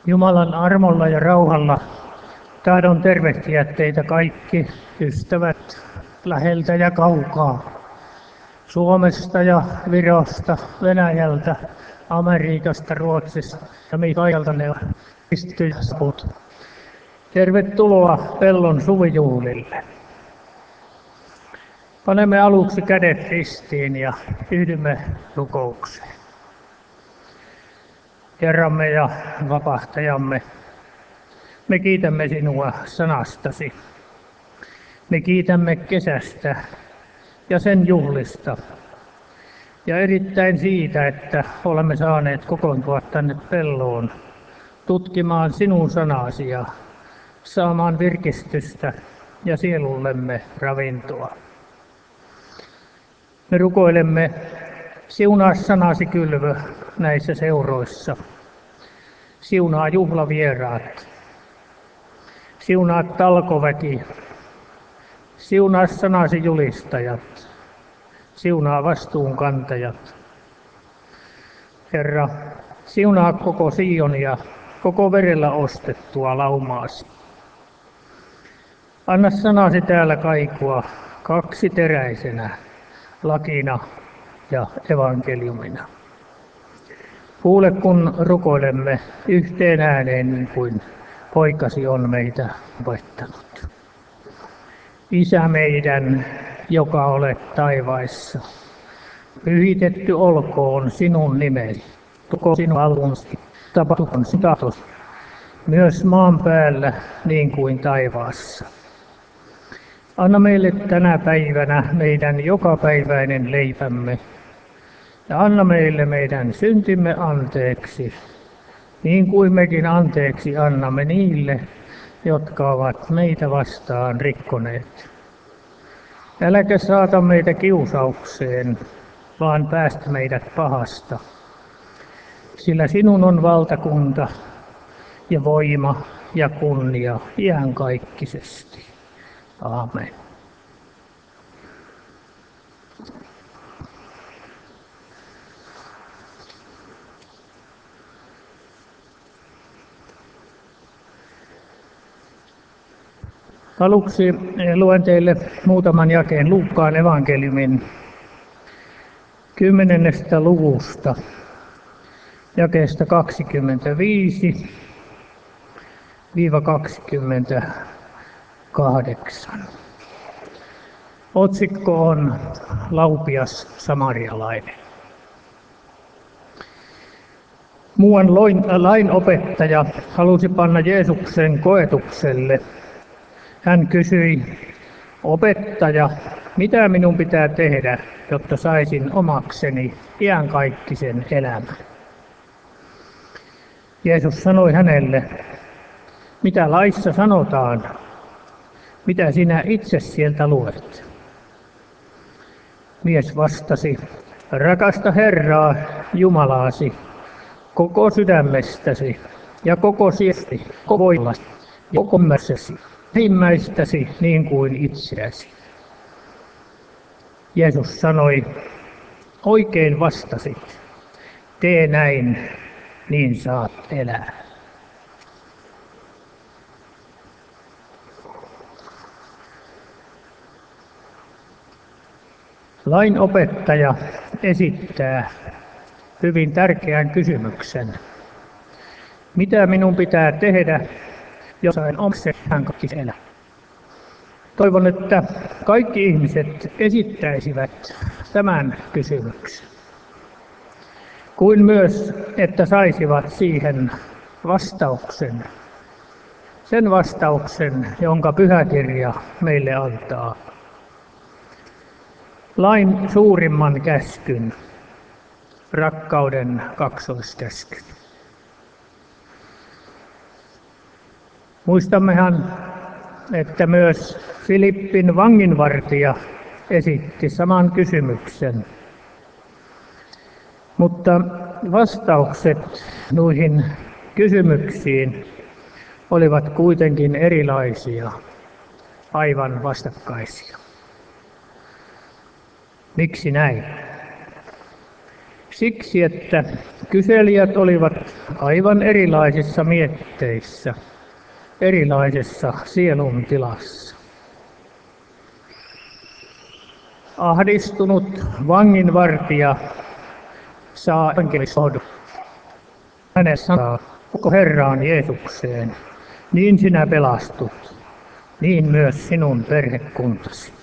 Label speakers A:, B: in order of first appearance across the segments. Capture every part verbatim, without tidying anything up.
A: Jumalan armolla ja rauhalla tahdon tervehtiä teitä kaikki ystävät läheltä ja kaukaa. Suomesta ja Virosta, Venäjältä, Amerikasta, Ruotsista ja kaikilta ne kristityt. Tervetuloa Pellon suvijuhlille. Panemme aluksi kädet ristiin ja yhdymme rukoukseen. Herramme ja vapahtajamme, me kiitämme sinua sanastasi. Me kiitämme kesästä ja sen juhlista. Ja erittäin siitä, että olemme saaneet kokoontua tänne Pelloon tutkimaan sinun sanasi ja saamaan virkistystä ja sielullemme ravintoa. Me rukoilemme, siunaa sanasi kylvö näissä seuroissa. Siunaa juhlavieraat. Siunaa talkoväki. Siunaa sanasi julistajat. Siunaa vastuunkantajat. Herra, siunaa koko Sionia, koko verellä ostettua laumaasi. Anna sanasi täällä kaikua kaksiteräisenä, lakina ja evankeliumina. Kuule, kun rukoilemme yhteen ääneen niin kuin poikasi on meitä opettanut. Isä meidän, joka olet taivaissa, pyhitetty olkoon sinun nimesi, tuko sinun valkunsi, tapahtukoon sinun tahtosi, myös maan päällä niin kuin taivaassa. Anna meille tänä päivänä meidän jokapäiväinen leipämme, ja anna meille meidän syntimme anteeksi, niin kuin mekin anteeksi annamme niille, jotka ovat meitä vastaan rikkoneet. Äläkä saata meitä kiusaukseen, vaan päästä meidät pahasta, sillä sinun on valtakunta ja voima ja kunnia iankaikkisesti. Aamen. Aluksi luen teille muutaman jakeen Luukkaan evankeliumin kymmenennestä luvusta, jakeesta kaksikymmentäviisi kaksikymmentäkahdeksan. Otsikko on Laupias samarialainen. Muuan lainopettaja halusi panna Jeesuksen koetukselle. Hän kysyi, opettaja, mitä minun pitää tehdä, jotta saisin omakseni iankaikkisen elämän? Jeesus sanoi hänelle, mitä laissa sanotaan, mitä sinä itse sieltä luet? Mies vastasi, rakasta Herraa, Jumalaasi, koko sydämestäsi ja koko sieltäsi, koko voimallasi ja koko ymmärryksesi. Lähimmäistäsi niin kuin itseäsi. Jeesus sanoi, oikein vastasit, tee näin, niin saat elää. Lainopettaja esittää hyvin tärkeän kysymyksen. Mitä minun pitää tehdä, jos sain omakseni iankaikkisen elämän? Toivon, että kaikki ihmiset esittäisivät tämän kysymyksen, kuin myös, että saisivat siihen vastauksen, sen vastauksen, jonka Pyhäkirja meille antaa. Lain suurimman käskyn, rakkauden kaksoiskäskyn. Muistammehan, että myös Filippin vanginvartija esitti saman kysymyksen. Mutta vastaukset noihin kysymyksiin olivat kuitenkin erilaisia, aivan vastakkaisia. Miksi näin? Siksi, että kyselijät olivat aivan erilaisissa mietteissä, erilaisessa sielun tilassa. Ahdistunut vanginvartija saa enkelisohdun. Hänen sanoo, koko Herraan Jeesukseen, niin sinä pelastut, niin myös sinun perhekuntasi.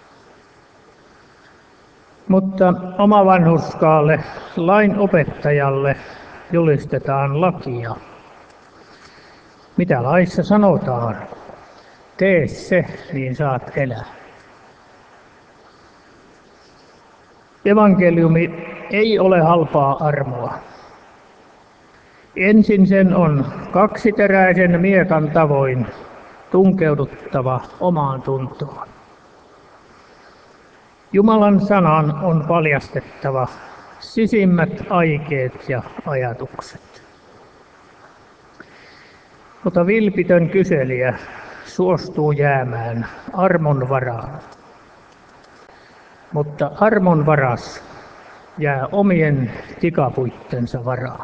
A: Mutta omavanhurskaalle lain opettajalle julistetaan lakia. Mitä laissa sanotaan? Tee se, niin saat elää. Evankeliumi ei ole halpaa armoa. Ensin sen on kaksiteräisen miekan tavoin tunkeuduttava omaan tuntoon. Jumalan sanan on paljastettava sisimmät aikeet ja ajatukset. Mutta vilpitön kyselijä suostuu jäämään armon varaan. Mutta armon varas jää omien tikapuittensa varaan.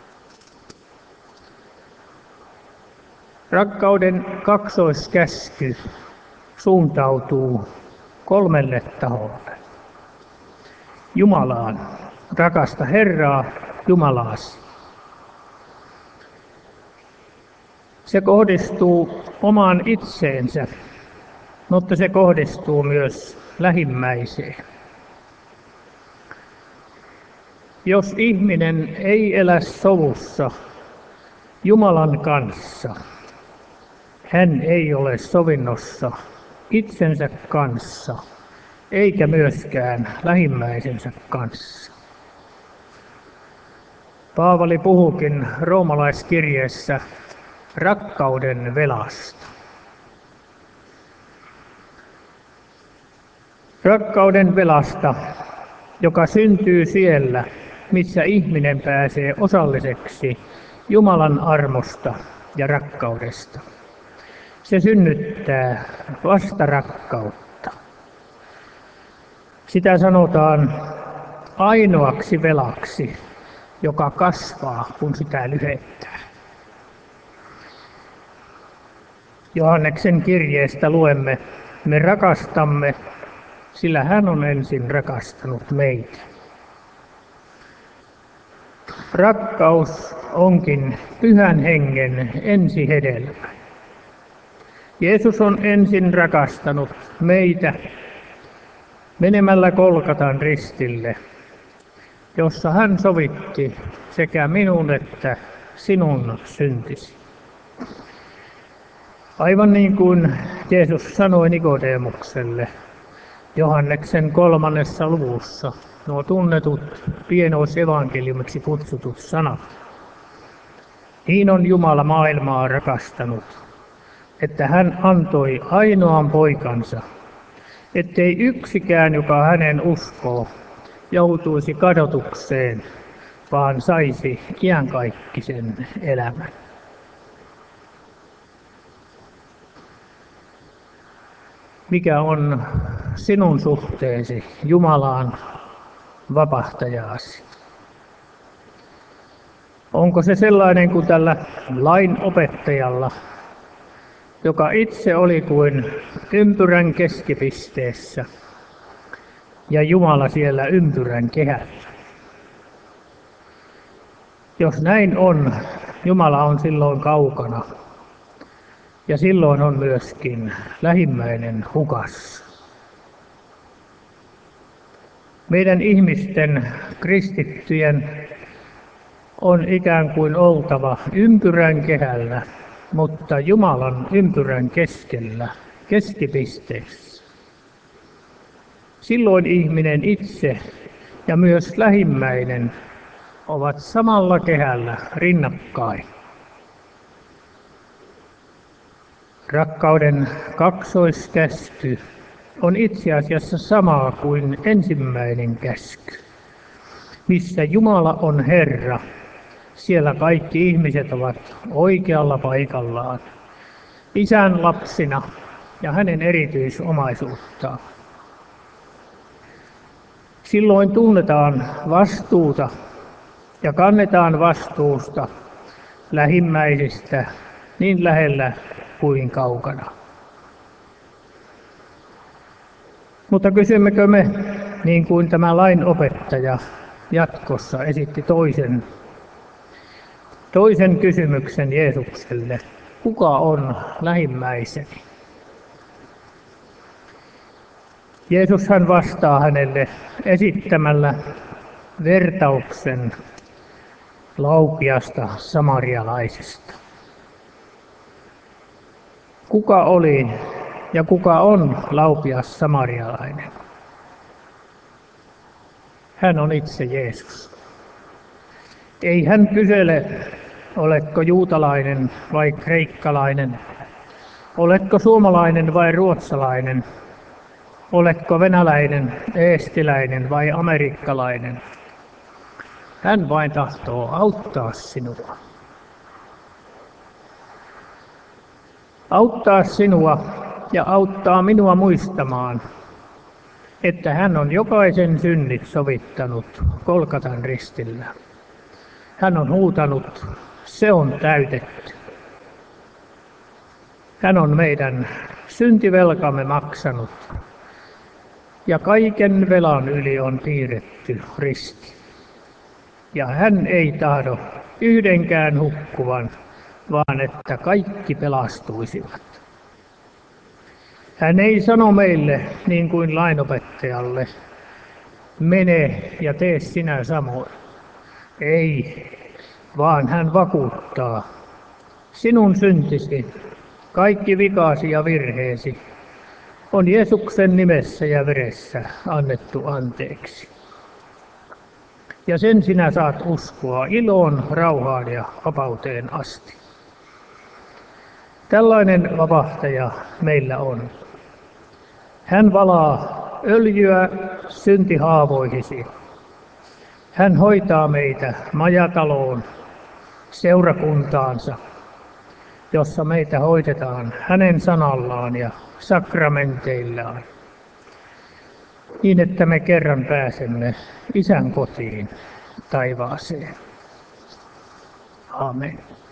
A: Rakkauden kaksoiskäsky suuntautuu kolmelle taholle. Jumalaan, rakasta Herraa, Jumalaasi. Se kohdistuu omaan itseensä, mutta se kohdistuu myös lähimmäiseen. Jos ihminen ei elä sovussa Jumalan kanssa, hän ei ole sovinnossa itsensä kanssa, eikä myöskään lähimmäisensä kanssa. Paavali puhuukin roomalaiskirjeessä rakkauden velasta. Rakkauden velasta, joka syntyy siellä, missä ihminen pääsee osalliseksi Jumalan armosta ja rakkaudesta. Se synnyttää vastarakkautta. Sitä sanotaan ainoaksi velaksi, joka kasvaa, kun sitä lyhentää. Johanneksen kirjeestä luemme, me rakastamme, sillä hän on ensin rakastanut meitä. Rakkaus onkin Pyhän Hengen ensihedelmä. Jeesus on ensin rakastanut meitä menemällä Golgatan ristille, jossa hän sovitti sekä minun että sinun syntisi. Aivan niin kuin Jeesus sanoi Nikodemukselle Johanneksen kolmannessa luvussa, nuo tunnetut pienoisevankeliumiksi kutsutut sanat. Niin on Jumala maailmaa rakastanut, että hän antoi ainoan poikansa, ettei yksikään, joka hänen uskoo, joutuisi kadotukseen, vaan saisi iankaikkisen elämän. Mikä on sinun suhteesi Jumalaan vapahtajaasi? Onko se sellainen kuin tällä lain opettajalla, joka itse oli kuin ympyrän keskipisteessä ja Jumala siellä ympyrän kehällä? Jos näin on, Jumala on silloin kaukana ja silloin on myöskin lähimmäinen hukassa. Meidän ihmisten, kristittyjen, on ikään kuin oltava ympyrän kehällä, mutta Jumalan ympyrän keskellä, keskipisteessä. Silloin ihminen itse ja myös lähimmäinen ovat samalla kehällä rinnakkain. Rakkauden kaksoiskäsky on itse asiassa samaa kuin ensimmäinen käsky. Missä Jumala on Herra, siellä kaikki ihmiset ovat oikealla paikallaan, Isän lapsina ja hänen erityisomaisuuttaan. Silloin tunnetaan vastuuta ja kannetaan vastuusta lähimmäisistä niin lähellä kuin kaukana. Mutta kysymmekö me, niin kuin tämä lainopettaja jatkossa esitti toisen, toisen kysymyksen Jeesukselle, kuka on lähimmäiseni? Jeesus hän vastaa hänelle esittämällä vertauksen laupiasta samarialaisesta. Kuka oli ja kuka on laupias samarialainen? Hän on itse Jeesus. Ei hän kysele, oletko juutalainen vai kreikkalainen, oletko suomalainen vai ruotsalainen, oletko venäläinen, eestiläinen vai amerikkalainen. Hän vain tahtoo auttaa sinua. Auttaa sinua ja auttaa minua muistamaan, että hän on jokaisen synnit sovittanut Golgatan ristillä. Hän on huutanut, se on täytetty. Hän on meidän syntivelkamme maksanut ja kaiken velan yli on piirretty risti. Ja hän ei tahdo yhdenkään hukkuvan, vaan että kaikki pelastuisivat. Hän ei sano meille, niin kuin lainopettajalle, mene ja tee sinä samoin. Ei, vaan hän vakuuttaa, sinun syntisi, kaikki vikasi ja virheesi, on Jeesuksen nimessä ja veressä annettu anteeksi. Ja sen sinä saat uskoa iloon, rauhaan ja vapauteen asti. Tällainen vapahtaja meillä on. Hän valaa öljyä syntihaavoihisi. Hän hoitaa meitä majataloon, seurakuntaansa, jossa meitä hoidetaan hänen sanallaan ja sakramenteillaan, niin että me kerran pääsemme Isän kotiin taivaaseen. Amen.